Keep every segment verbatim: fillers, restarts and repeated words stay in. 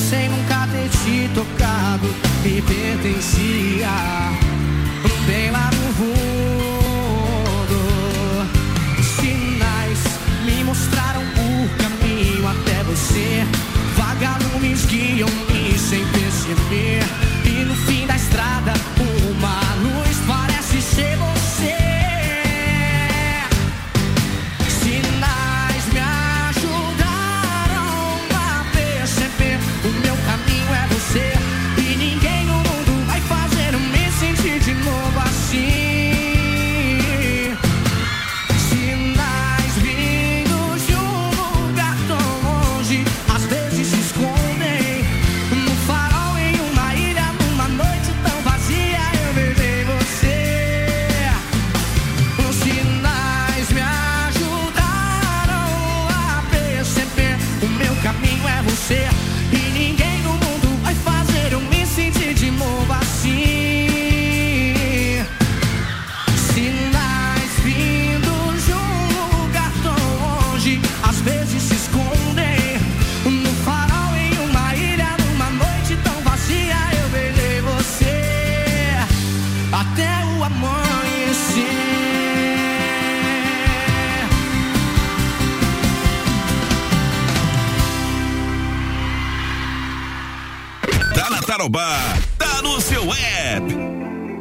sem nunca ter te tocado, me pertencia bem lá no fundo. Sinais me mostraram o caminho até você. Vagalumes guiam-me sem perceber. E no fim da estrada uma luz parece ser você. Sinais me ajudaram a perceber. O meu caminho é você. E ninguém no mundo vai fazer eu me sentir de novo assim. Sinais vindos de um lugar tão longe, às vezes se escondem no farol em uma ilha, numa noite tão vazia. Eu beijei você. Os sinais me ajudaram a perceber. O meu caminho é você. E ninguém no mundo vai fazer eu me sentir de novo assim. Sinais vindos de um lugar tão longe, às vezes se escondem no farol em uma ilha, numa noite tão vazia. Eu beijei você até o amanhecer. Tá na Tarobá, tá no seu app.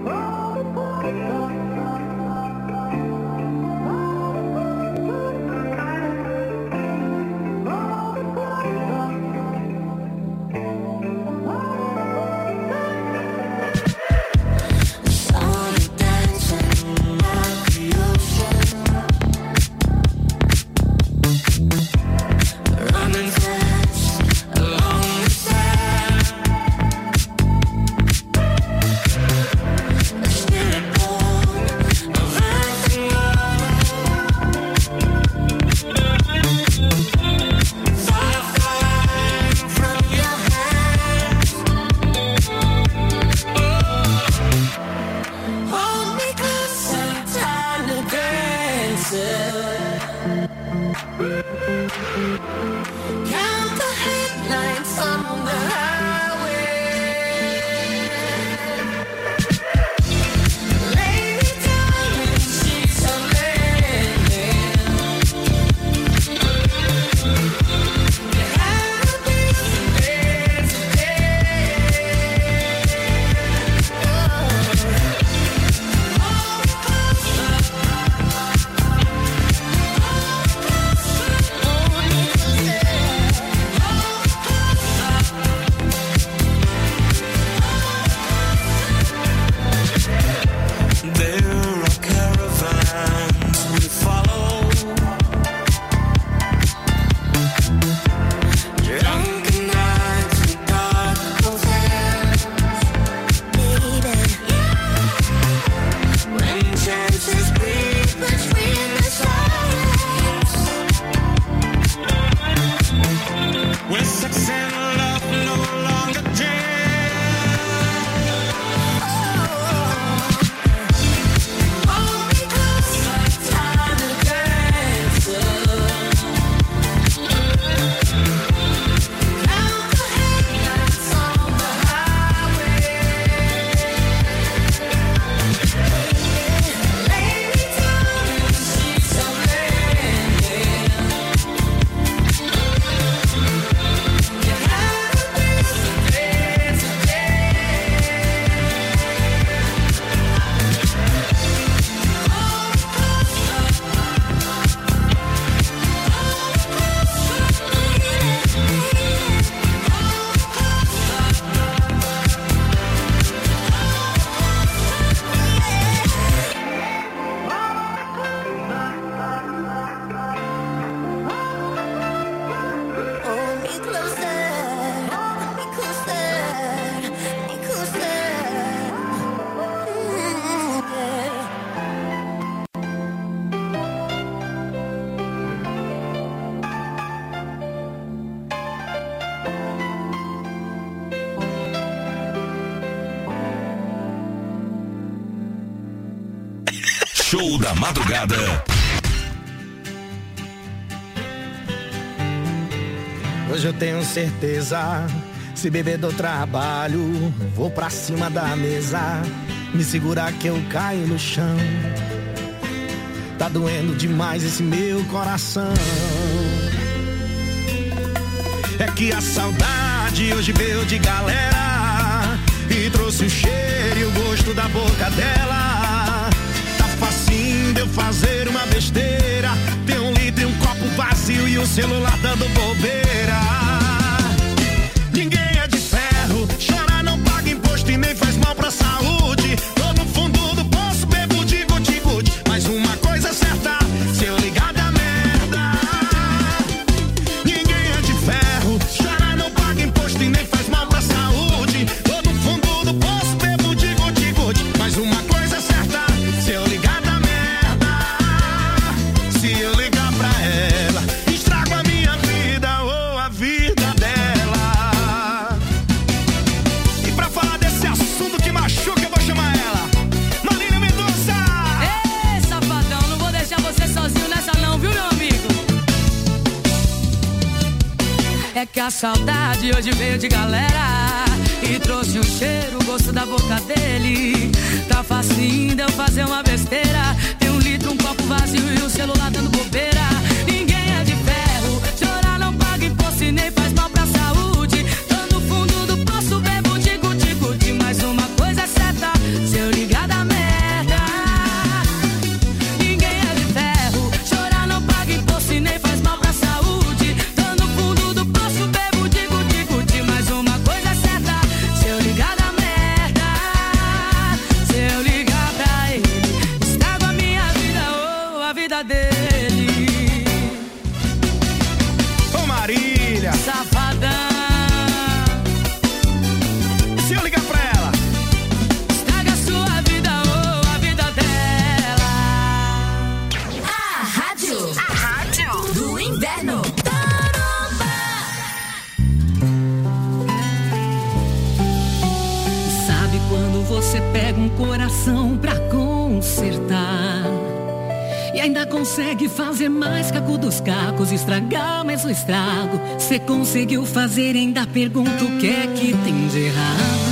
Show da Madrugada. Hoje eu tenho certeza, Se beber do trabalho, vou pra cima da mesa. Me segura que eu caio no chão. Tá doendo demais esse meu coração. É que a saudade hoje veio de galera e trouxe o cheiro e o gosto da boca dela. Tá facinho de eu fazer uma besteira. Tem um litro e um copo vazio e o celular dando bobeira. Ninguém é de ferro, chora, não paga imposto e nem faz mal pra saúde. Tô no fundo do poço, bebo de guti-guti. Mas uma coisa é certa, se eu ligar da merda. Ninguém é de ferro, chora, não paga imposto e nem faz mal pra saúde. Tô no fundo do poço, bebo de guti-guti. Mas uma coisa é certa, se eu ligar da merda. Se eu ligar pra ela, estrago a minha vida ou a vida dela. E pra falar desse assunto que machuca, eu vou chamar ela, Marília Mendonça. Ei, safadão, não vou deixar você sozinho nessa não, viu, meu amigo? É que a saudade hoje veio de galera e trouxe o cheiro, o gosto da boca dele. Tá facinho de eu fazer uma besteira. Tem um litro, um copo vazio e o celular dando bobeira. Ninguém é de ferro, chorar não paga imposto e nem faz mal pra saúde. Tô no fundo do poço, bebo de guti-guti. Mas uma coisa é certa, se eu ligar da merda. Ninguém é de ferro, chorar não paga imposto e nem faz mal pra saúde. Tô no fundo do poço, bebo de guti-guti. Mas uma coisa é certa, se eu ligar da merda. Se eu ligar pra ele, estrago a minha vida ou a vida dele. Ô Marília, Safadão, se eu ligar pra ela, estraga a sua vida ou a vida dela. A rádio, a rádio do inverno. Sabe quando você pega um coração pra consertar e ainda consegue fazer mais caco dos cacos, estragar mais o estrago. Você conseguiu fazer, ainda pergunta o que é que tem de errado.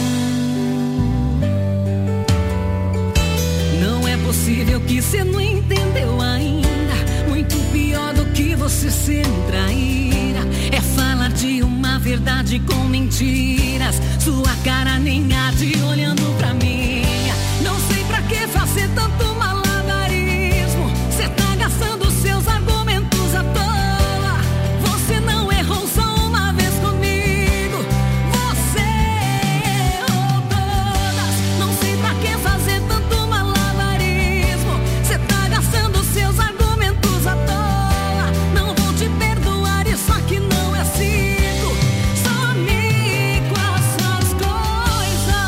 Não é possível que você não entendeu ainda. Muito pior do que você ser um traíra é falar de uma verdade com mentiras. Sua cara nem arde olhando pra minha. Não sei pra que fazer tanto malabarismo. Cê tá gastando seus argumentos à toa. Você não errou só uma vez comigo. Você errou todas. Não sei pra que fazer tanto malabarismo. Cê tá gastando seus argumentos à toa. Não vou te perdoar, isso aqui não é circo. Some com as suas coisas.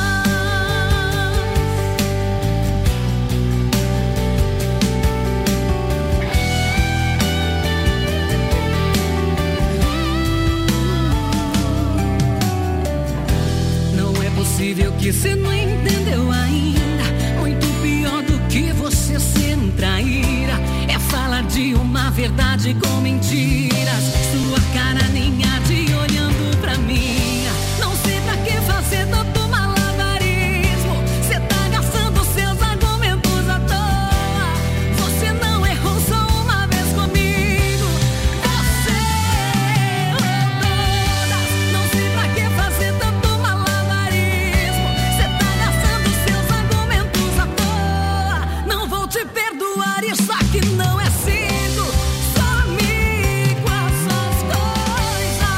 Não é possível que você não entendeu ainda. Muito pior do que você ser um traíra é falar de uma verdade com mentiras. Sua cara nem arde olhando pra minha. Não sei pra que fazer tanto malabarismo. Cê tá gastando seus argumentos à toa. Você não errou só uma vez comigo. Você errou todas. Não sei pra que fazer tanto malabarismo. Cê tá gastando seus argumentos à toa. Não vou te perdoar, isso aqui não é circo. Some com as suas coisas.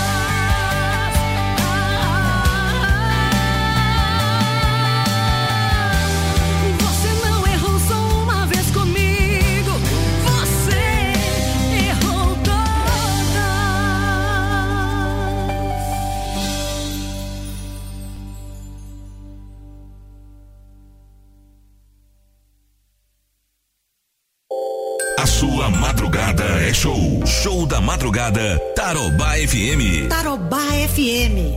Você não errou só uma vez comigo. Você errou todas. A sua madrugada é show. Show da madrugada, Tarobá F M. Tarobá F M.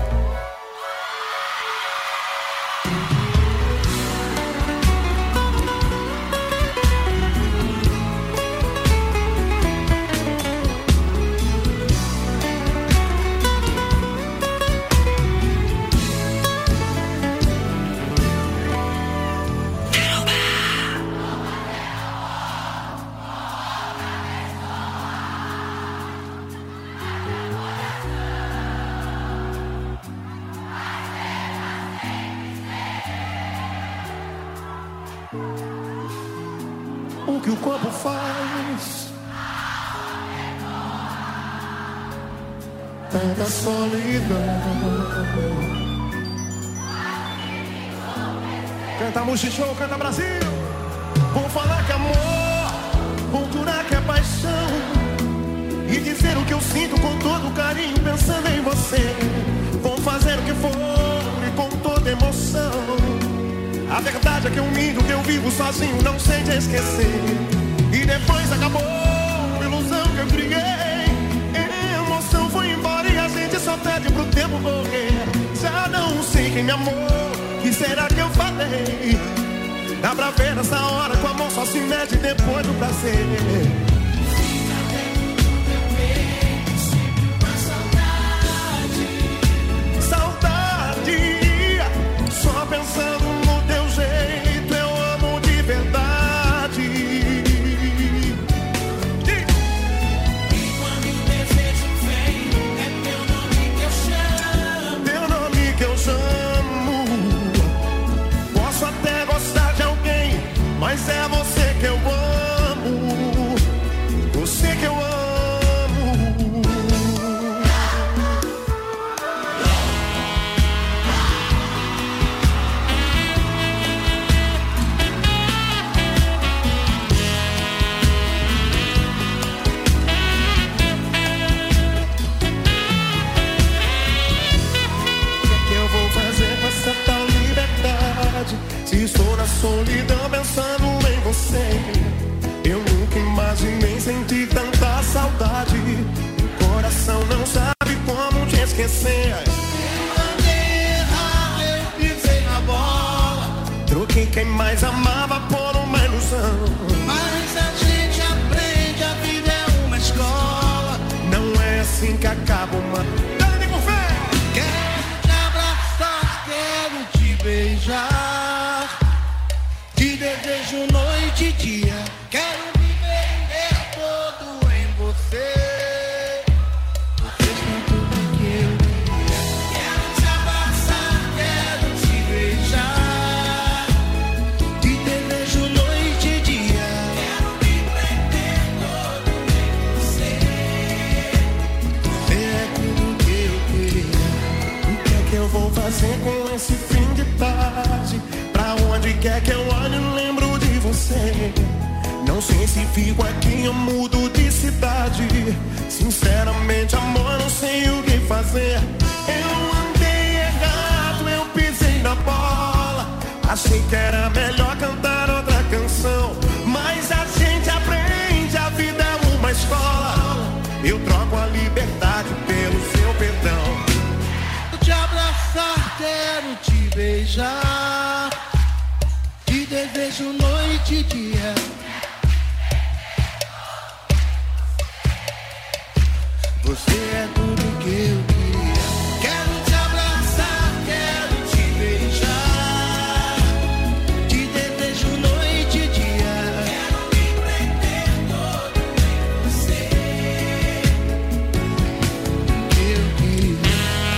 que o corpo faz. Tanta solidão. Canta Multishow, canta Brasil. Vou falar que amor, vou jurar que é paixão, e dizer o que eu sinto com todo carinho, pensando em você. Vou fazer o que for e com toda emoção. A verdade é que eu minto, que eu vivo sozinho, não sei te esquecer. E depois acabou a ilusão que eu criei. Emoção foi embora e a gente só pede pro tempo correr. Já não sei quem me amou, que será que eu falei? Dá pra ver nessa hora que o amor só se mede depois do prazer. Só pensando no teu jeito, eu amo de verdade. E quando o desejo vem, é teu nome que eu chamo. Teu nome que eu chamo. Posso até gostar de alguém, mas é você que eu amo. Você que eu amo. Se estou na solidão pensando em você, eu nunca imaginei sentir tanta saudade. O coração não sabe como te esquecer. Mandei errar, eu pisei na bola. Troquei quem mais amava por uma ilusão. Mas a gente aprende, a vida é uma escola. Não é assim que acaba uma... Dani com fé! Quero te abraçar, quero te beijar. Te desejo noite e dia. Quero viver todo em você. Você é tudo que eu queria. Quero te abraçar, quero te beijar. Te desejo noite e dia. Quero me prender todo em você. Você é tudo que eu queria. O que é que eu vou fazer com esse fim de tarde? Pra onde quer que eu olhe, eu lembro de você. Não sei se fico aqui ou mudo de cidade. Sinceramente, amor, não sei o que fazer. Eu andei errado, eu pisei na bola. Achei que era melhor cantar outra canção. Mas a gente aprende, a vida é uma escola. Eu troco a liberdade pelo seu perdão. Quero te abraçar, quero te beijar. Te desejo noite e dia. Você é tudo que eu queria. Quero te abraçar, quero te beijar. Te desejo noite e dia. Quero me prender todo em você. Que eu queria.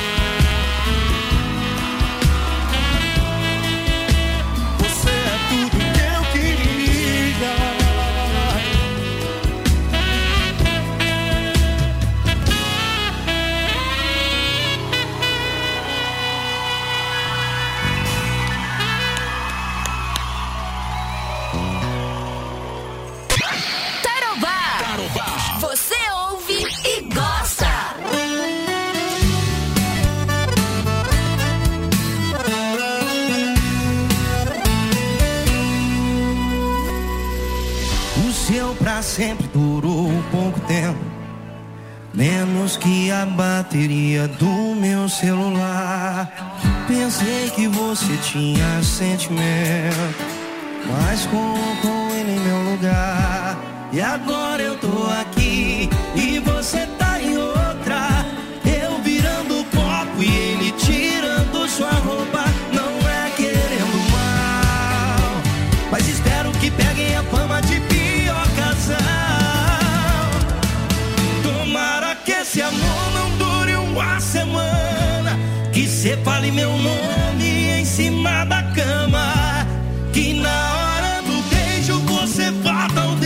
Você é tudo que eu queria. Tarobá. Você ouve e gosta. O seu pra sempre durou pouco tempo, menos que a bateria do meu celular. Pensei que você tinha sentimento, mas colocou ele em meu lugar. E agora eu tô aqui e você tá em outra. Eu virando o copo e ele tirando sua roupa. Não é querendo mal, mas espero que peguem a fama de pior casal. Tomara que esse amor não dure uma semana, que cê fale meu nome em cima da cama, que na hora do beijo você bata o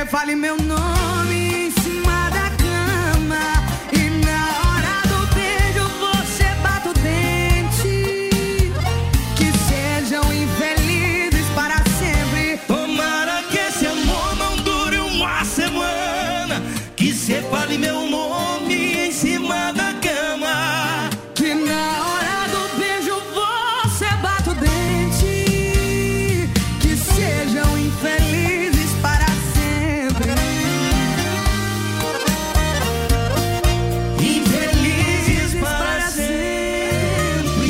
você fale meu nome em cima da cama e na hora do beijo você bata o dente. Que sejam infelizes para sempre. Tomara que esse amor não dure uma semana. Que você fale meu nome em cima da cama. Que na hora do beijo você bata o dente. Que sejam infelizes para sempre. Infelizes para sempre.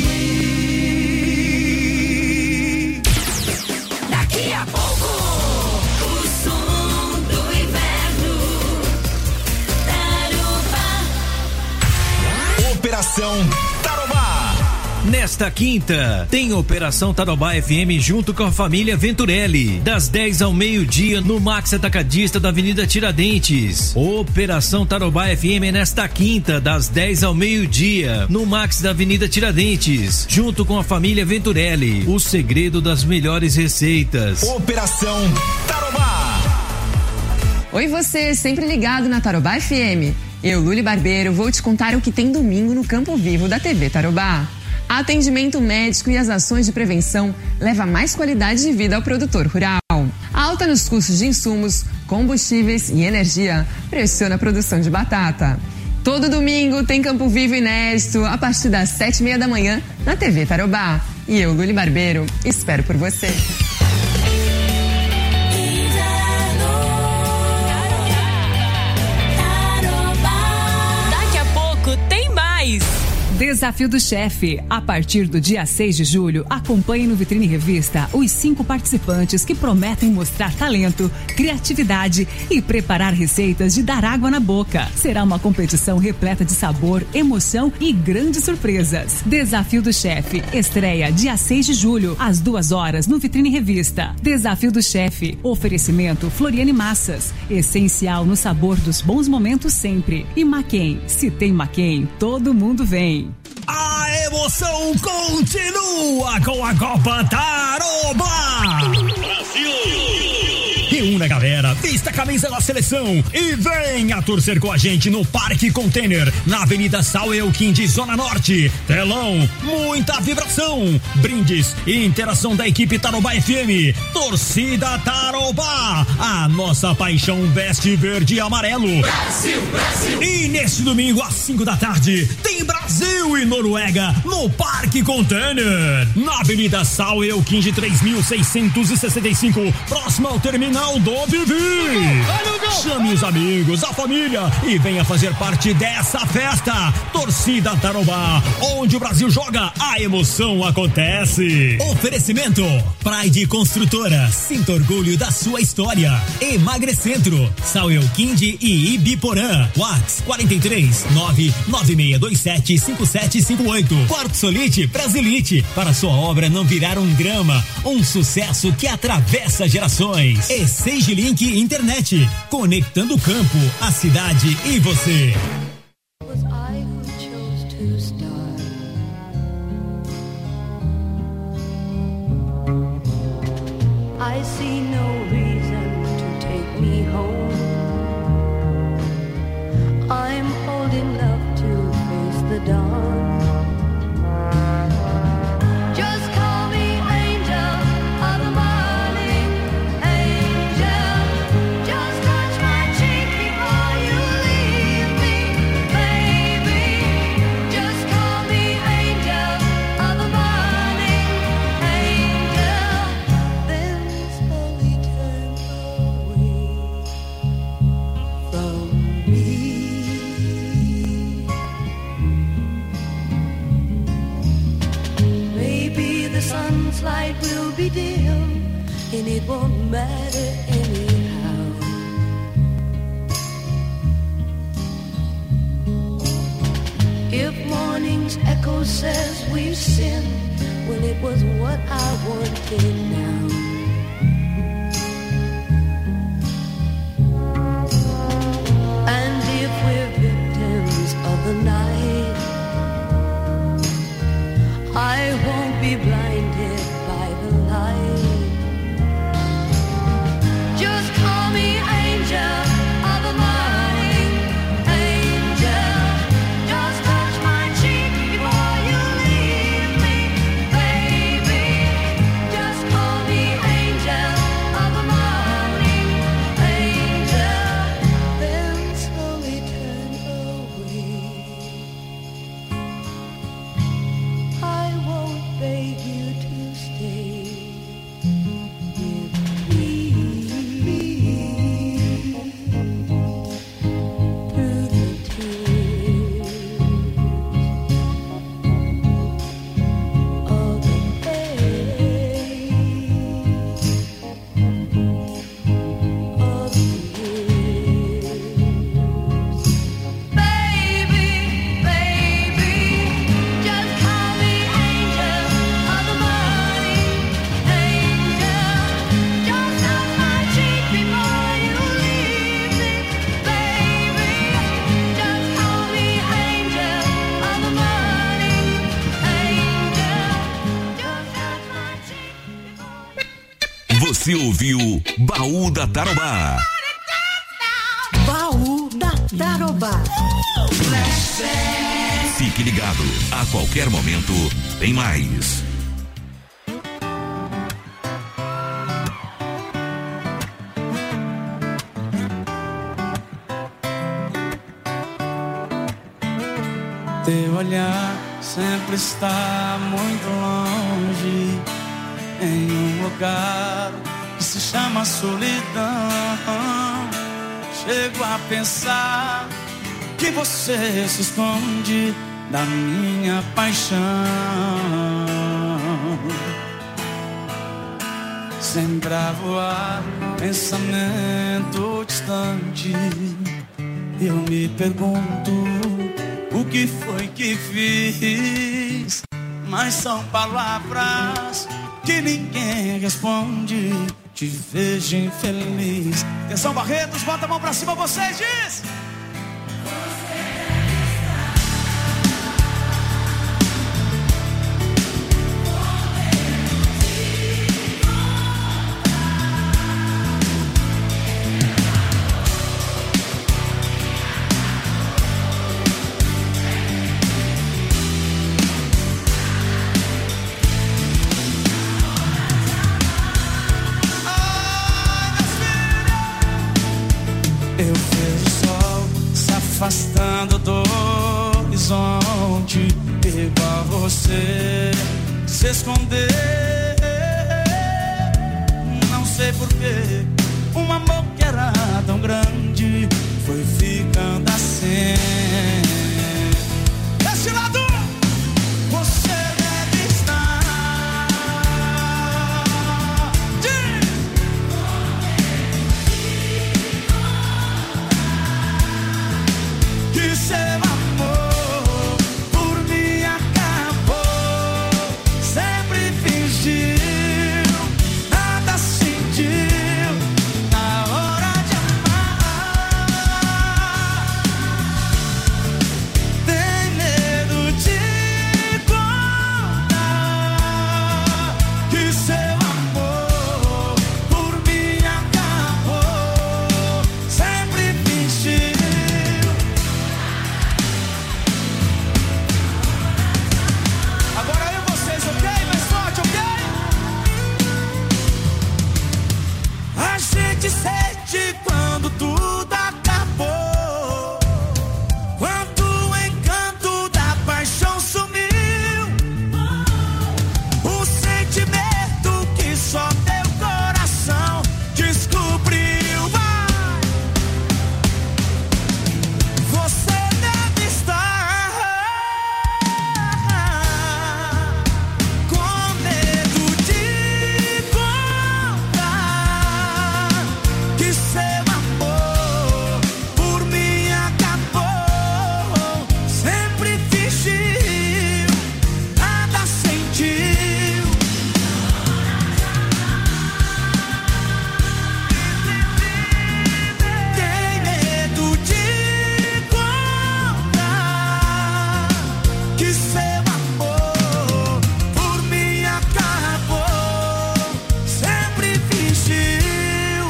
Daqui a pouco, o som do inverno. Tarobá. Operação Tarobá. Nesta quinta, tem Operação Tarobá F M junto com a família Venturelli, das dez ao meio-dia no Max Atacadista da Avenida Tiradentes. Operação Tarobá F M nesta quinta, das dez ao meio-dia no Max da Avenida Tiradentes, junto com a família Venturelli. O segredo das melhores receitas. Operação Tarobá. Oi você, sempre ligado na Tarobá F M. Eu, Luli Barbeiro, vou te contar o que tem domingo no Campo Vivo da T V Tarobá. Atendimento médico e as ações de prevenção levam mais qualidade de vida ao produtor rural. A alta nos custos de insumos, combustíveis e energia pressiona a produção de batata. Todo domingo tem Campo Vivo inédito a partir das sete e meia da manhã na T V Tarobá. E eu, Luli Barbeiro, espero por você. Daqui a pouco tem mais. Desafio do Chefe. A partir do dia seis de julho, acompanhe no Vitrine Revista os cinco participantes que prometem mostrar talento, criatividade e preparar receitas de dar água na boca. Será uma competição repleta de sabor, emoção e grandes surpresas. Desafio do Chefe. Estreia dia seis de julho, às duas horas, no Vitrine Revista. Desafio do Chefe. Oferecimento Floriane Massas. Essencial no sabor dos bons momentos sempre. E Maquem. Se tem Maquem, todo mundo vem. A emoção continua com a Copa Tarobá. Brasil! Reúna a galera, vista a camisa da seleção e venha torcer com a gente no Parque Container, na Avenida Sal Elquim, Zona Norte. Telão, muita vibração, brindes e interação da equipe Tarobá F M. Torcida Tarobá, a nossa paixão veste verde e amarelo. Brasil, Brasil! E neste domingo às cinco da tarde tem Brasil e Noruega no Parque Container, na Avenida Sal Elquim, três mil seiscentos e sessenta e cinco, próximo ao terminal do Vivi. Chame os amigos, a família e venha fazer parte dessa festa. Torcida Tarobá, onde o Brasil joga, a emoção acontece. Oferecimento Pride Construtora, sinta orgulho da sua história. Emagrecentro, Sal Elquim e Ibiporã. Whats quarenta e três, nove nove seis dois sete, cinco sete cinco oito. Quarto Solite Brasilite, para sua obra não virar um drama, um sucesso que atravessa gerações. E Sage Link Internet, conectando o campo, a cidade e você. I see no reason to take me home. I'm old enough to face the dawn. Just call me angel of the morning, angel. Just touch my cheek before you leave me, baby. Just call me angel of the morning, angel. Then slowly turn away from me. Maybe the sun's light will be dim and it won't matter anyhow. If morning's echo says we've sinned, well, it was what I wanted now. And if we're victims of the night, I won't be blinded by the light. Just call me angel. Você ouviu Baú da Tarobá. Baú da Tarobá. Fique ligado, a qualquer momento tem mais. Teu olhar sempre está muito longe, em um lugar que se chama solidão. Chego a pensar que você se esconde da minha paixão. Sempre a voar, pensamento distante. Eu me pergunto o que foi que fiz, mas são palavras que ninguém responde. Te vejo infeliz. Atenção, Barretos, bota a mão pra cima, vocês diz. Afastando do horizonte, igual você se esconder. Não sei porquê, um amor que era tão grande foi ficando assim. Desse lado, você deve estar. Diz. Que seu amor por mim acabou. Sempre fingiu, nada sentiu na hora de amar. Tem medo de contar que seu amor por mim acabou. Sempre fingiu. A gente sente quando tudo acabou, quando o encanto da paixão sumiu, o sentimento que só teu coração descobriu. Vai. Você deve estar com medo de que seu amor por mim acabou. Sempre fingiu, nada sentiu. Tem medo de contar que seu amor por mim acabou. Sempre fingiu.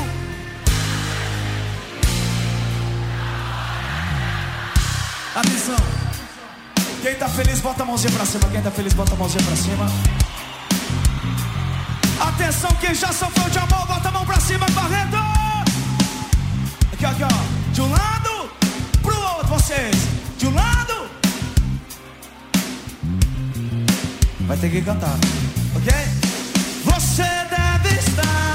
Atenção, quem tá feliz bota a mãozinha pra cima. Quem tá feliz bota a mãozinha pra cima. Atenção, quem já sofreu de amor bota a mão pra cima, Barreto. Aqui, aqui, ó. De um lado pro outro, vocês. De um lado. Vai ter que cantar, ok? Você deve estar.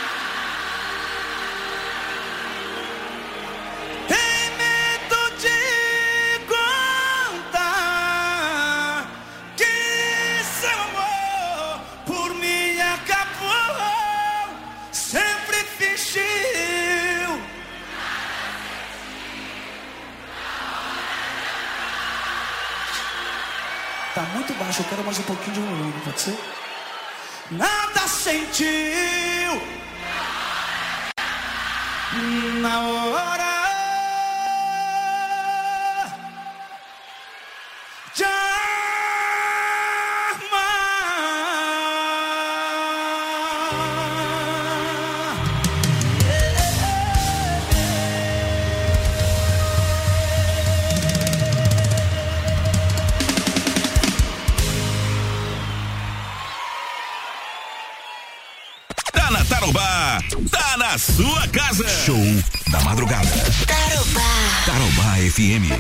Tem medo de baixo, eu quero mais um pouquinho de volume, pode ser? Nada sentiu na hora de Tarobá, tá na sua casa. Show da madrugada. Tarobá. Tarobá F M.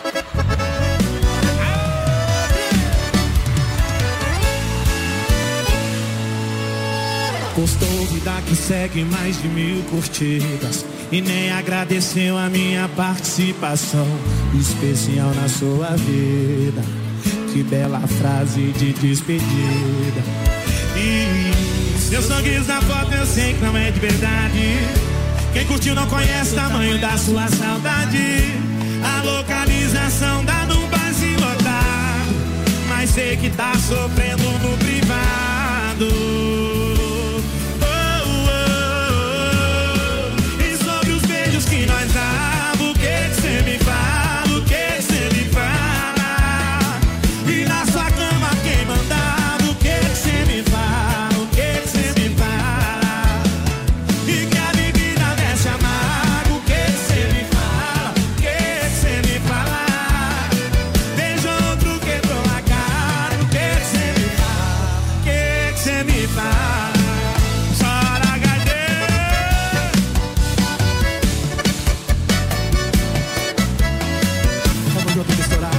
Postou vida que segue mais de mil curtidas e nem agradeceu a minha participação especial na sua vida. Que bela frase de despedida. E seu sorriso na foto eu sei que não é de verdade. Quem curtiu não conhece o tamanho da sua saudade. A localização dá num barzinho lotado, mas sei que tá sofrendo no privado. Oh, oh, oh. E sobre os beijos que nós dava, o que que cê me fala? O que que cê me fala? E na sua cama quem mandava, o que que cê me fala? O que que cê me fala? E que a bebida desce amargo, o que que cê me fala? O que que cê me fala? Beijo outro quebrou a cara, o que que cê me fala? O que que cê me fala? Chora H D. Vamos junto misturar.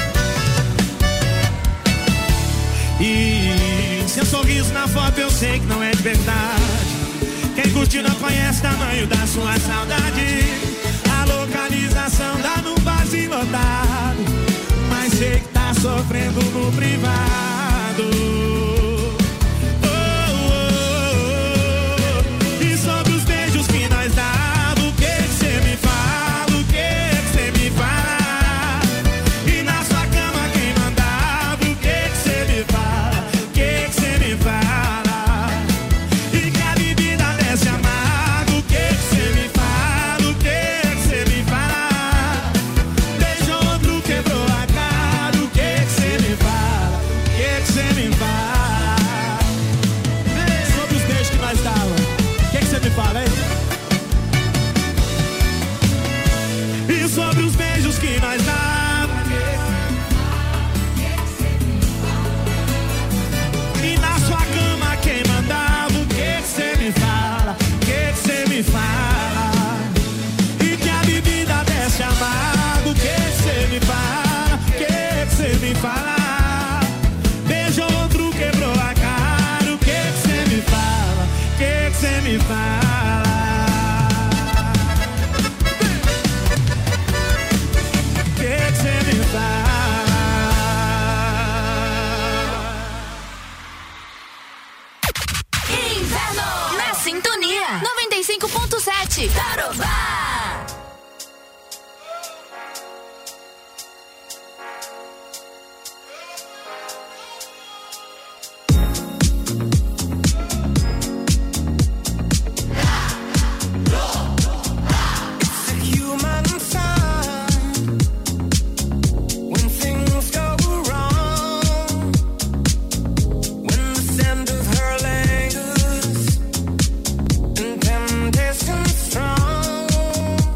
E seu sorriso na foto eu sei que não é de verdade. Quem curtiu não conhece o tamanho da sua saudade. A localização dá num barzinho lotado, mas sei que tá sofrendo no privado. Oh, oh, oh. E sobre os beijos que nós dava, o que que cê me fala? O que que cê me fala? E na sua cama quem mandava, o que que cê me fala? O que que cê me fala? E que a bebida desce amargo, o que que cê me fala? O que que cê me fala? Beijo outro quebrou a cara, o que que cê me fala? O que que cê me fala? Sobre os beijos que nós dava, o que que cê me fala, hein? E sobre os beijos que nós dava, e na sua cama quem mandava, o que que cê me fala? O que que cê me fala? E que a bebida desce amargo, o que que cê me fala? O que que cê me fala? Beijo outro quebrou a cara, o que que cê me fala? O que que cê me fala? O que que cê me fala? Inverno. Na sintonia. noventa e cinco ponto sete. Tarobá. Human side, when things go wrong, when the scent of her lingers and temptation strong.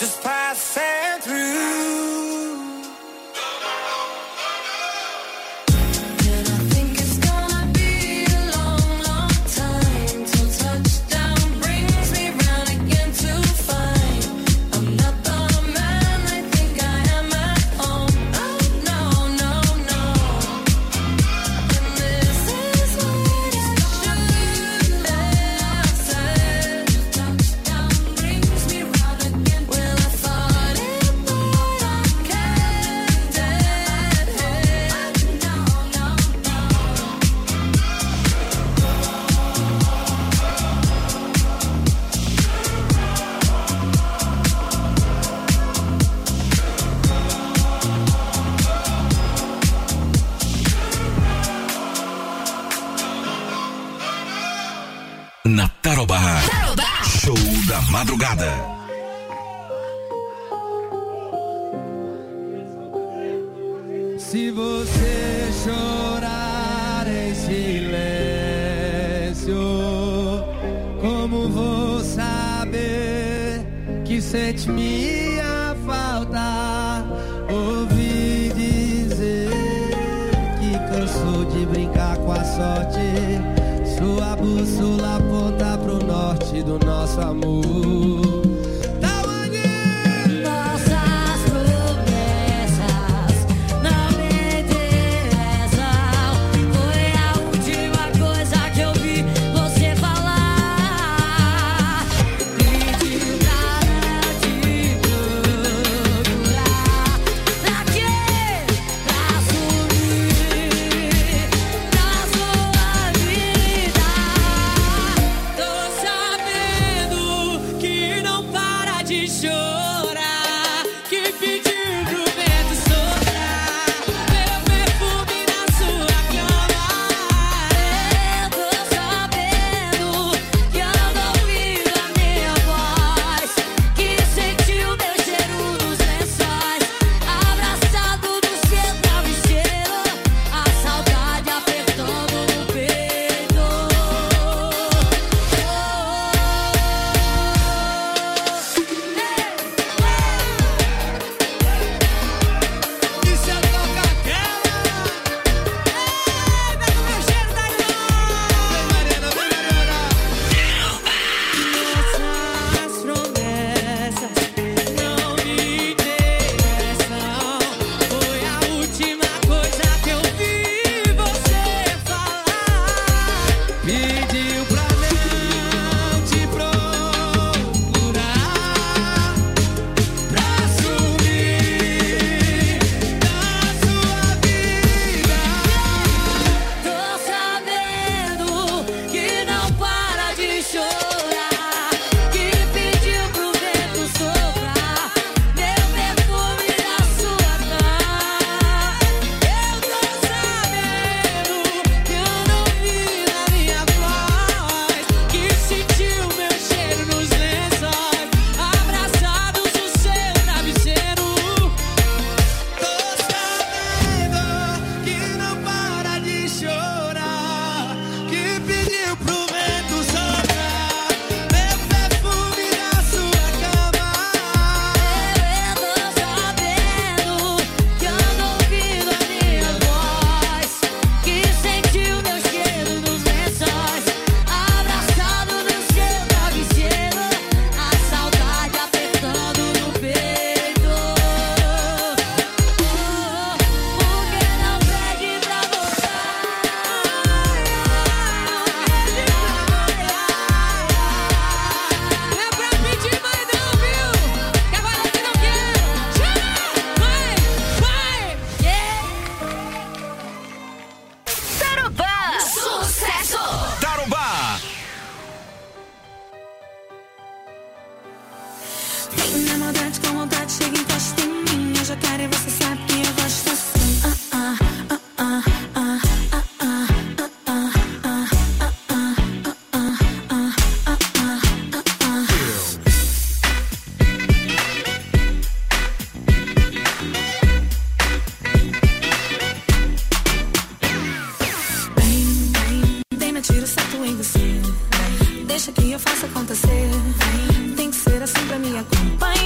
just passing through. Na Tarobá. Tarobá. Show da madrugada. Se você chorar em silêncio, como vou saber que sente minha falta? Ouvi dizer que cansou de brincar com a sorte. Sua bússola aponta pro norte do nosso amor. Deixa que eu faça acontecer. Tem que ser assim pra me acompanhar.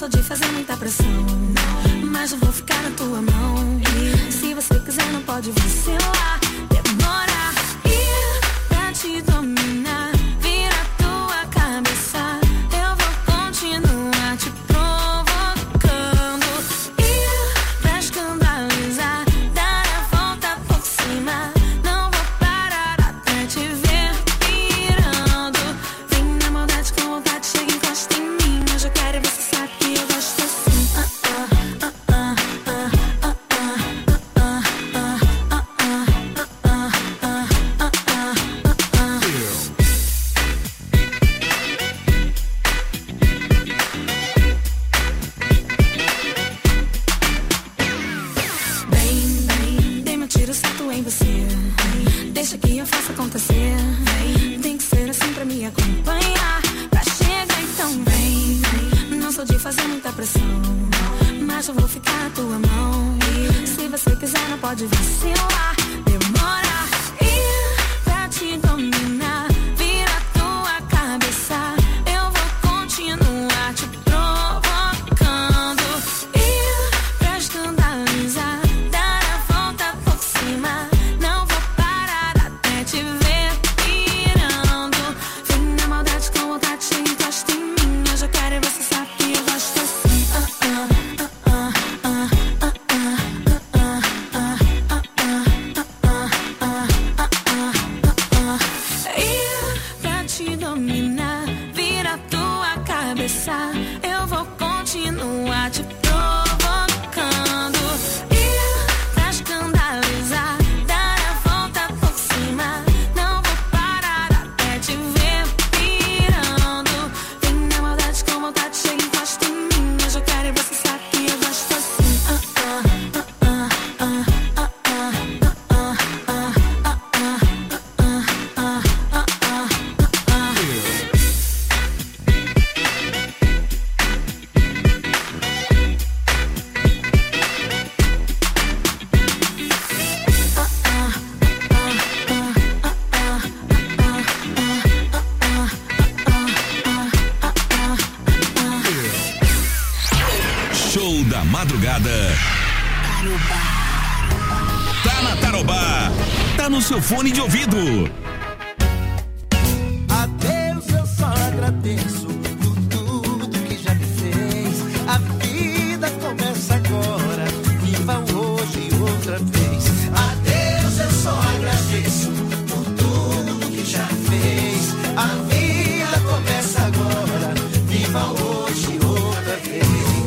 sou de fazer muita pressão, mas eu vou ficar na tua mão. E se você quiser não pode vacilar. Demora ir pra te dominar, vira tua cabeça. Eu vou continuar te provocando. Ir pra escandalizar, dar a volta por cima. Não vou parar até te ver pirando. Vem na maldade com vontade, chega e encosta em mim. Eu já quero ver se sabe que eu gosto assim. Ah, ah, ah, ah, ah, ah, ah, ah, ah, ah, ah, ah. Bem, bem, dei meu tiro certo em você. Deixa que eu faça acontecer. Tem que ser assim pra me acompanhar. Pra chegar então vem. Não sou de fazer muita pressão, mas eu vou ficar na tua mão. Se você quiser não pode vacilar. Demora ir pra te dominar, vira tua cabeça. Eu vou continuar te provocando. Ir pra escandalizar, dar a volta por cima. Não vou parar até te ver pirando. Vem na maldade com vontade, chega e encosta em mim. Eu já quero ver se sabe que eu gosto assim. Ah, ah, ah, ah, ah, ah, ah, ah, ah, ah, ah, ah. Ir pra te dominar, vira tua cabeça. Eu vou continuar te provocando. Ir pra escandalizar, dar a volta por cima. Não vou parar até te ver pirando. Vem na maldade com vontade, chega e encosta em mim. Eu já quero ver se sabe que eu gosto assim. Ah, ah, ah, ah, ah, ah, ah, ah, ah, ah, ah, ah, ah, ah, ah. Show da madrugada. Tá na Tarobá. Tá no seu fone de ouvido. A Deus eu só agradeço por tudo que já me fez. A vida começa agora, viva hoje outra vez. A Deus eu só agradeço por tudo que já fez. A vida começa agora, viva hoje outra vez.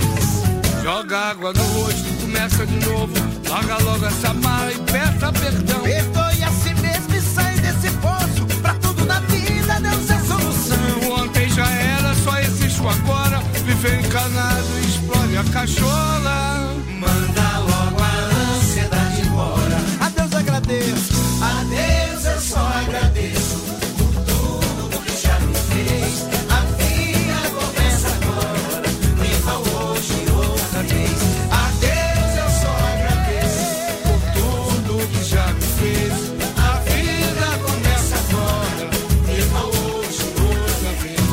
Joga água no rosto, começa de novo. Larga logo essa mala e peça perdão. Perdoe a si mesmo e sai desse poço. Pra tudo na vida Deus é solução. Ontem já era, só existe o agora. Viver encanado e explode a cachola. Manda logo a ansiedade embora. A Deus agradeço, a Deus eu só agradeço por tudo que já me fez. A vida começa agora, viva hoje outra vez. A Deus eu só agradeço por tudo que já me fez. A vida começa agora, viva hoje outra vez.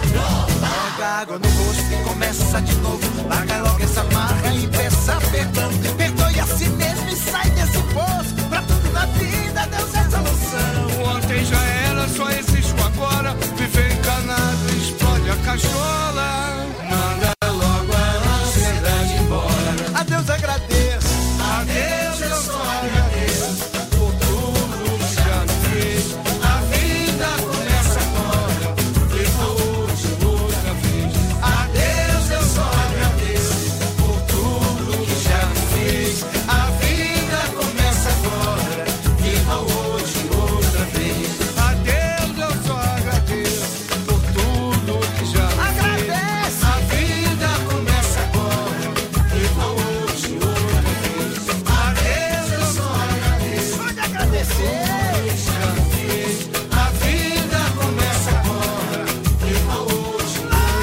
Joga água no rosto e começa de novo. Larga logo essa marra e peça perdão. Perdoe a si mesmo e sai desse poço. Pra tudo na vida Deus é solução. Ontem já era, só existe o agora. Viver encanado e explode a cachola. Manda logo a ansiedade embora. A Deus agradeço, a Deus eu só agradeço por tudo que já me fez. A vida começa agora, viva hoje outra vez. A Deus eu só agradeço por tudo que já me fez. A vida começa agora, viva hoje outra vez. A Deus eu só agradeço por tudo que já me fez. Agradece. A vida começa agora, viva hoje outra vez. A Deus eu só agradeço. Pode agradecer. Já me fez. A vida começa agora, viva hoje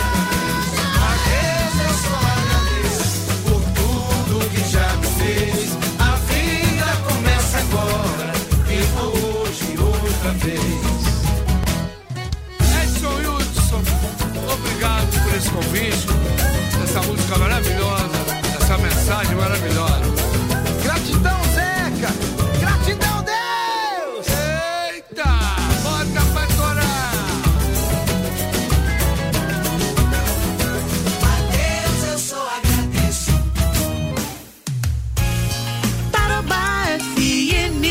outra vez. A Deus eu só agradeço por tudo que já me fez. A vida começa agora, viva hoje outra vez. Edson Hudson, obrigado por esse convite. Você essa música maravilhosa, essa mensagem maravilhosa. Gratidão, Zeca! Gratidão, Deus! Eita! Bota pra torar! A Deus eu só agradeço. Tarobá F M,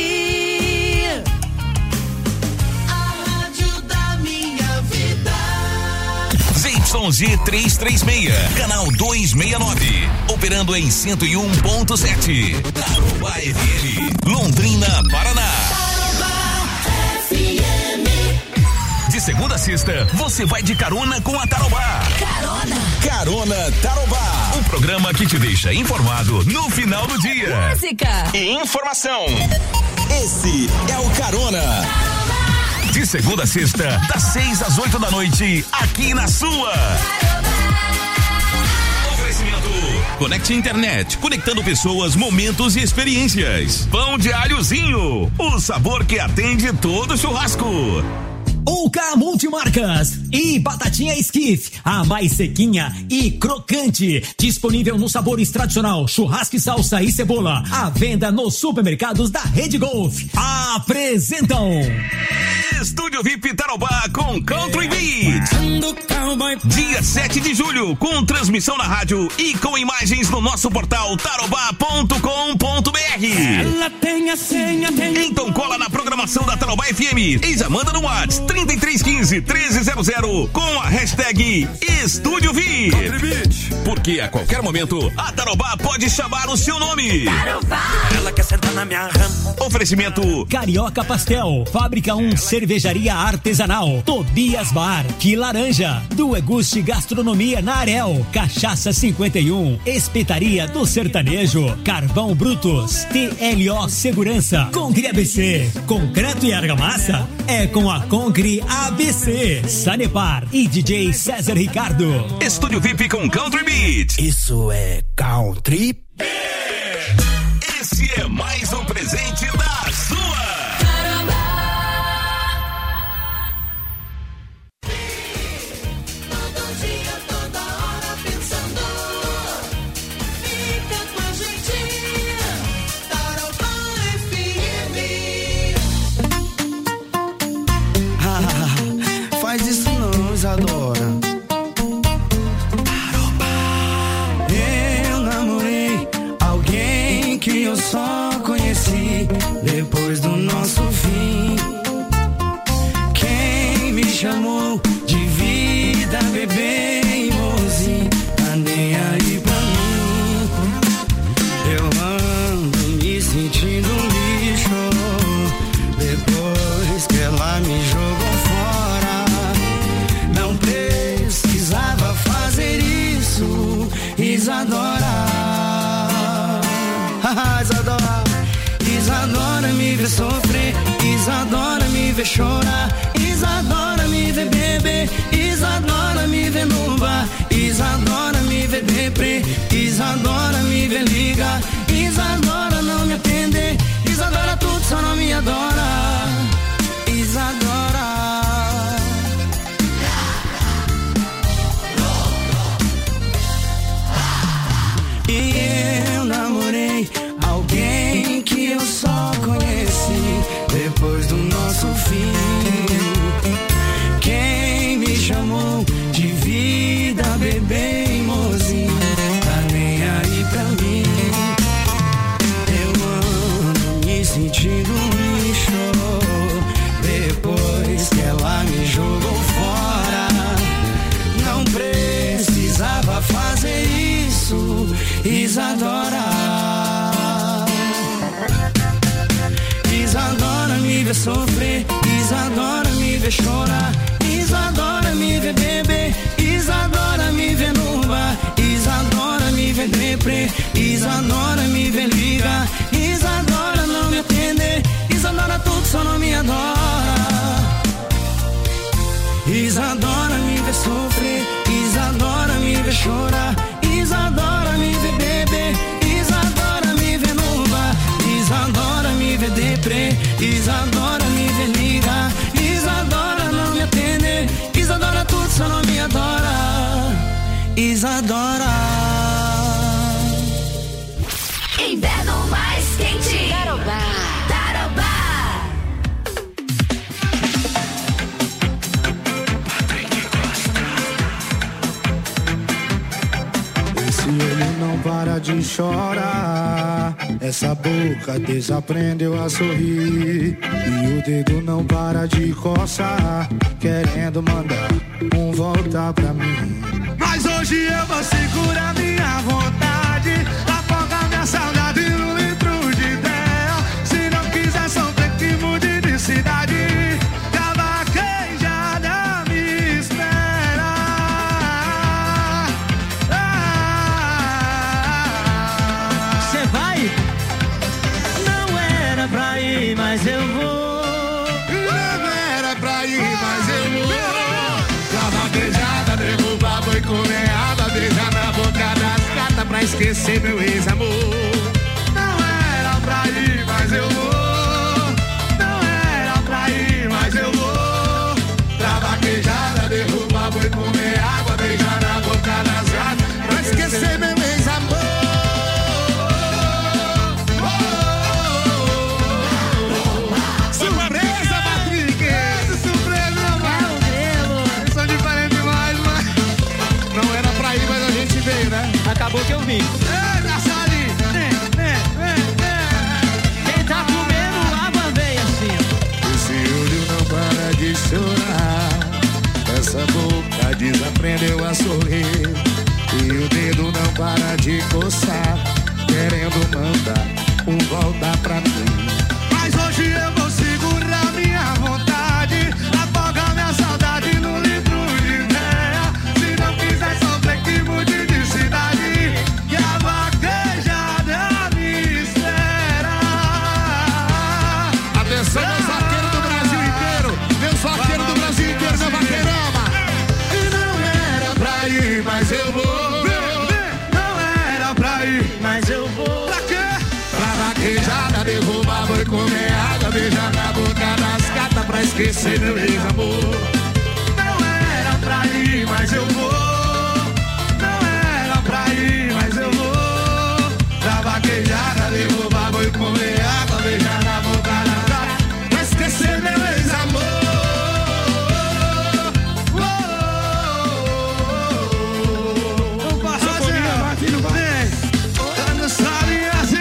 A rádio da minha vida. Z Y Z trezentos e trinta e seis, canal duzentos e sessenta e nove, operando em cento e um ponto sete. Tarobá F M, Londrina, Paraná. De segunda a sexta, você vai de carona com a Tarobá. carona, Carona Tarobá, o programa que te deixa informado no final do dia. música, E informação. Esse é o Carona. De segunda a sexta, das seis às oito da noite, aqui na sua. Oferecimento. Conecte Internet, conectando pessoas, momentos e experiências. Pão de alhozinho, o sabor que atende todo churrasco. Ouca Multimarcas e batatinha Skiff, a mais sequinha e crocante, disponível nos sabores tradicional, churrasco e salsa e cebola, à venda nos supermercados da Rede Golf. Apresentam Estúdio V I P Tarobá com Country Beat. Dia sete de julho, com transmissão na rádio e com imagens no nosso portal tarobá ponto com ponto b r. ela tem a senha, tem. Então cola na programação da Tarobá F M e já manda no WhatsApp trinta e três quinze, treze zero zero com a hashtag Estúdio V I P. Porque a qualquer momento a Tarobá pode chamar o seu nome. Tarobá, Ela quer sentar na minha rama. Oferecimento Carioca Pastel, Fábrica um Cervejaria Artesanal, Tobias Bar, Que Laranja, do Eguste Gastronomia na Arel, Cachaça cinquenta e um, Espetaria do Sertanejo, Carvão Brutos, T L O Segurança, Concre A B C, Concreto e Argamassa, é com a Concre A B C, Sanepar e D J César Ricardo. Estúdio V I P com Country Beat. Isso é country. Esse é mais um presente da sua. Todo dia, toda hora pensando. Fica com a gente. Tarobá F M. Faz isso não, Isadora. Eu namorei alguém que eu só conheci depois do nosso fim. Quem me chamou de vida, bebê e mozinho, tá nem aí pra mim. Eu ando me sentindo lixo depois que ela me jogou fora. Não precisava fazer isso, Isadora. Isadora, Isadora me vê sofrer, Isadora me vê chorar, Isadora me vê beber, Isadora me vê no bar, Isadora me vê deprê, Isadora me vê ligar, Isadora não me atender, Isadora tudo só não me adora, Isadora. E eu namorei alguém que eu só conheci depois do nosso fim. Quem me chamou de vida, bebê e mozinho, tá nem aí pra mim. Eu ando me sentindo um lixo depois que ela me jogou fora. Não precisava fazer isso, Isadora. Isadora me vê sofrer, Isadora me vê chorar, Isadora me vê beber, Isadora me vê no bar, Isadora me vê deprê, Isadora me vê ligar, Isadora não me atender, Isadora tudo só não me adora. Isadora me vê sofrer, Isadora me vê chorar, Isadora me vê beber, Isadora me vê no bar, Isadora me vê deprê, Isadora me vê ligar, Isadora não me atender, Isadora tudo só não me adora, Isadora. Esse olho não para de chorar, essa boca desaprendeu a sorrir, e o dedo não para de coçar, querendo mandar um voltar pra mim. Mas hoje eu vou segurar minha vontade, afogar minha saudade no litro de ideia. Se não quiser sofrer que mude de cidade, cavaquejada me espera. Cê vai? Não era pra ir, mas eu vou. Não era pra ir, mas eu vou. Cavaquejada, derrubar, boi comer água, beijar na boca das gatas pra esquecer meu ex-amor. Não era pra ir, mas eu vou. Não era pra ir, mas eu vou. Cavaquejada, derrubar, boi comer água, beijar na boca das gatas pra esquecer meu ex-amor. Surpresa, Patrick! Essa surpresa, mano! Eles são diferentes demais, mas não era pra ir, mas a gente veio, né? Acabou que eu vim. Ei, Nassali! Quem tá comendo água veio assim. Esse olho não para de chorar, essa boca desaprendeu a sorrir, e o dedo não para de coçar, querendo mandar um voltar pra mim. Mas hoje eu vou segurar minha vontade, afogar minha saudade no litro de ideia. Se não quiser sofrer que mude de cidade, que a vaquejada me espera. Atenção, meus vaqueiros do Brasil inteiro, meus vaqueiros do Brasil inteiro na vaqueirama. E não era pra ir, mas eu vou. Não era pra ir, Mas eu vou. pra quê? Pra vaquejada, derrubar, boi comer água, beijar na boca das gatas pra esquecer meu ex-amor. Não era pra ir, mas eu vou. Não era pra ir, mas eu vou. Pra vaquejada, derrubar, boi comer água, beijar na boca das gatas pra esquecer meu ex-amor. Não passa comigo, Martinho, vai. Tá no salinho assim.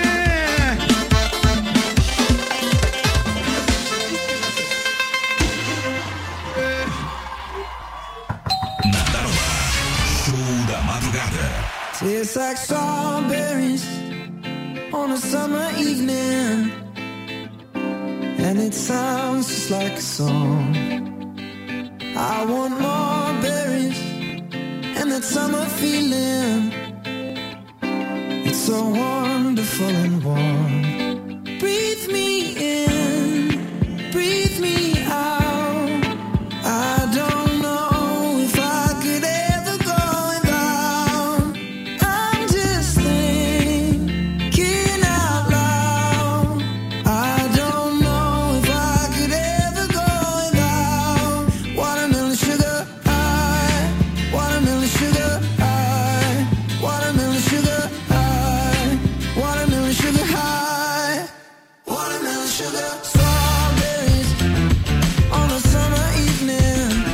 Na Tarobá, show da madrugada. Tastes like strawberries on a summer evening, and it sounds just like a song. I want more berries and that summer feeling. It's so wonderful and warm. Breathe me in, breathe me out. I don't know if I could ever go without. I'm just thinking out loud. I don't know if I could ever go without. Watermelon sugar high, watermelon sugar high, watermelon sugar high, watermelon sugar high, watermelon sugar. Strawberries on a summer evening.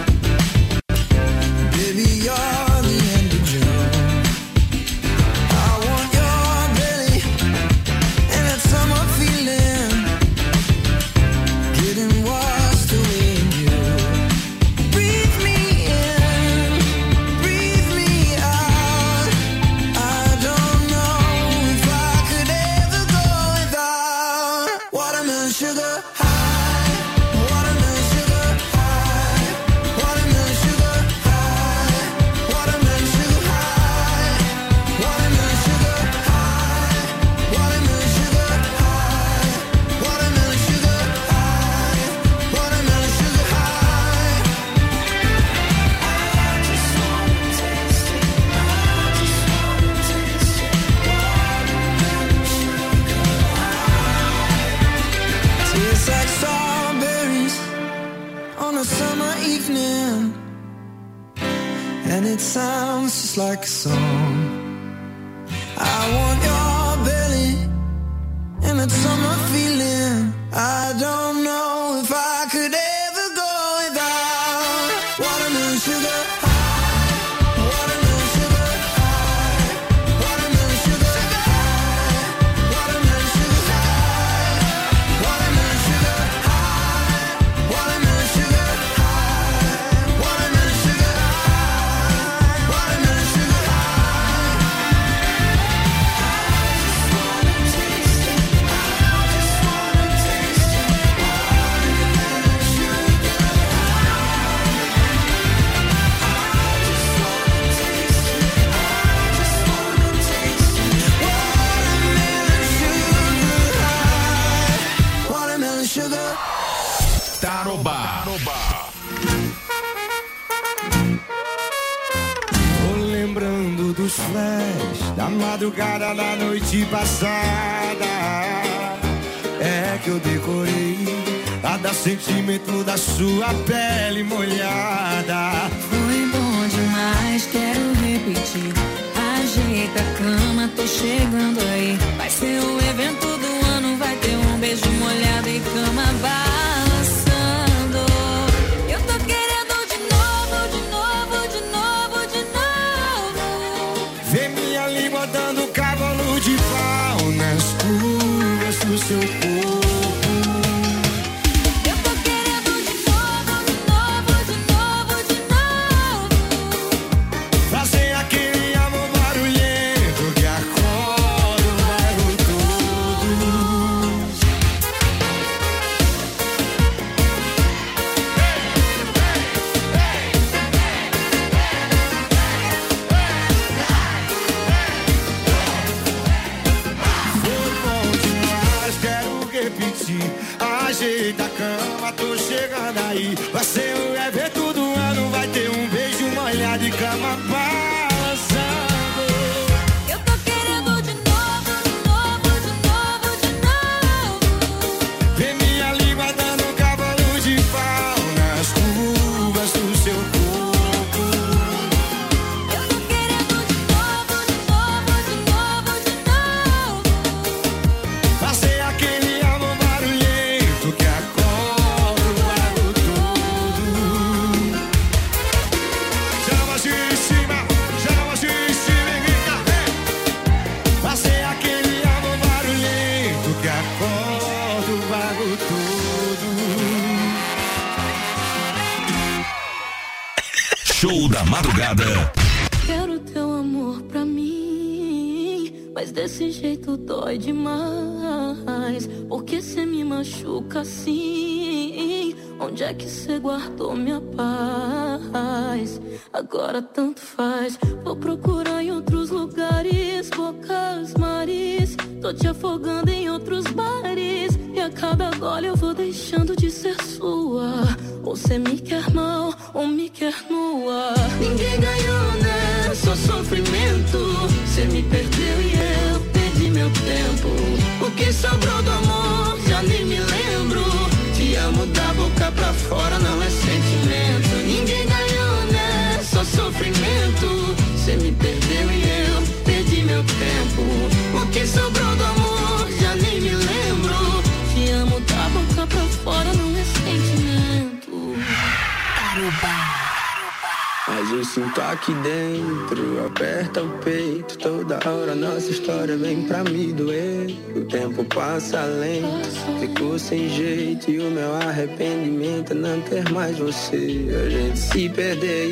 Baby, you're the end of June. I want your belly and that summer feeling, getting washed away in you. Breathe me in, breathe me out. I don't know if I could ever go without. Watermelon sugar high, watermelon sugar high, watermelon sugar high, watermelon sugar high, watermelon sugar high, watermelon sugar high, watermelon sugar high, watermelon sugar high. I just wanna taste it. I just wanna taste it. Watermelon sugar high. Tastes like strawberries on a summer evening, and it sounds just like a song. I want your belly and that summer feeling. I don't know if I could ever go without. Watermelon sugar high, watermelon sugar high, dos flash da madrugada da noite passada. É que eu decorei cada sentimento da sua pele molhada. Foi bom demais, quero repetir. Ajeita a cama, tô chegando aí. Vai ser o evento do ano, vai ter um beijo molhado e cama balançando. Eu tô querendo de novo, de novo, de novo, de novo. Vê minha língua dando cavalo de pau nas curvas do seu corpo. Ajeita a cama, tô chegando aí. Vai ser o evento do ano, vai ter um beijo molhado e cama balançando. Eu tô querendo de novo, de novo, de novo, de novo. Vê minha língua dando um cavalo de pau nas curvas do seu corpo. Eu tô querendo de novo, de novo, de novo, de novo. Fazer aquele amor barulhento que acorda o bairro todo. Chama de cima, chama de cima e grita, hey! Fazer aquele amor barulhento que acorda o bairro todo. Show da madrugada. Quero teu amor pra mim, mas desse jeito dói demais. Porque cê me machuca assim? Onde é que cê guardou minha paz? Agora tanto faz. Vou procurar em outros lugares, bocas, mares. Tô te afogando em outros bares. E a cada gole eu vou deixando de ser sua. Ou cê me quer mal, ou me quer nua. Ninguém ganhou, né? Só sofrimento. Cê me perdeu e eu perdi meu tempo. O que sobrou do amor, já nem me lembro. Te amo da boca pra fora, não é sentimento. Ninguém ganhou, né? Só sofrimento. Cê me perdeu e eu perdi meu tempo. O que sobrou do amor, já nem me lembro. Te amo da boca pra fora, não é sentimento. Tarubá. Mas eu sinto aqui dentro, aperta o peito. Toda hora nossa história vem pra me doer. O tempo passa lento, ficou sem jeito. E o meu arrependimento é não ter mais você. A gente se perder,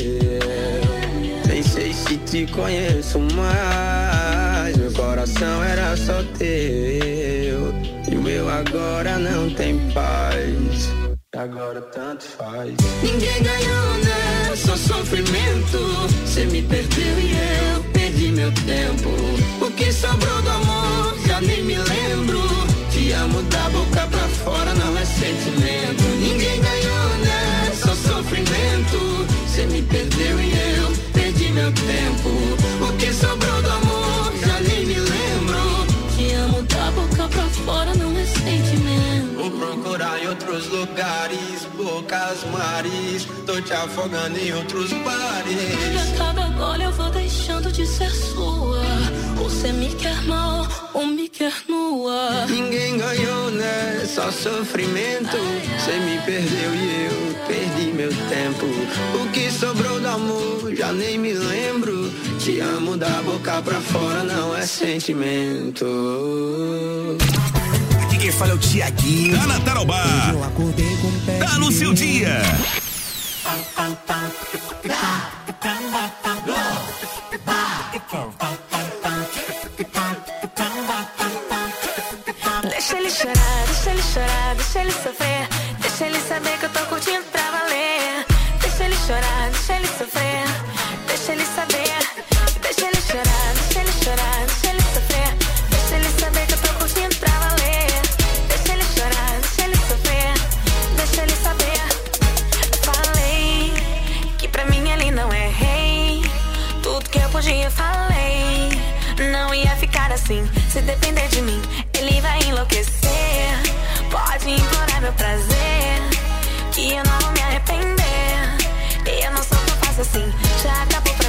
yeah. Nem sei se te conheço mais. Meu coração era só teu. E o meu agora não tem paz. Agora tanto faz. Ninguém ganhou, né? Só sofrimento. Cê me perdeu e eu perdi meu tempo. O que sobrou do amor, já nem me lembro. Te amo da boca pra fora, não é sentimento. Ninguém ganhou, né? Só sofrimento. Cê me perdeu e eu perdi meu tempo. O que sobrou do amor, já nem me lembro. Te amo da boca pra fora, não é sentimento. Vou procurar em outros lugares, bocas, mares. Tô te afogando em outros bares. E a cada gole eu vou deixando de ser sua. Ou cê me quer mal, ou me quer nua. Ninguém ganhou, né? Só sofrimento. Cê me perdeu e eu perdi meu tempo. O que sobrou do amor, já nem me lembro. Te amo da boca pra fora, não é sentimento. Aqui quem fala é o Tiaguinho. Tá na Tarobá. Tá no seu dia. Deixa ele chorar, deixa ele chorar, deixa ele sofrer. Deixa ele saber que eu tô curtindo pra valer. Deixa ele chorar, deixa ele sofrer. Deixa ele saber. Deixa ele chorar, deixa ele chorar, deixa ele sofrer. Deixa ele saber que eu tô curtindo pra valer. Deixa ele chorar, deixa ele sofrer. Deixa ele saber. Falei que pra mim ele não é rei. eu falei, não ia ficar assim. Se depender de mim, ele vai enlouquecer. Pode implorar meu prazer, que eu não vou me arrepender. Eu não sou tão fácil assim, já acabou pra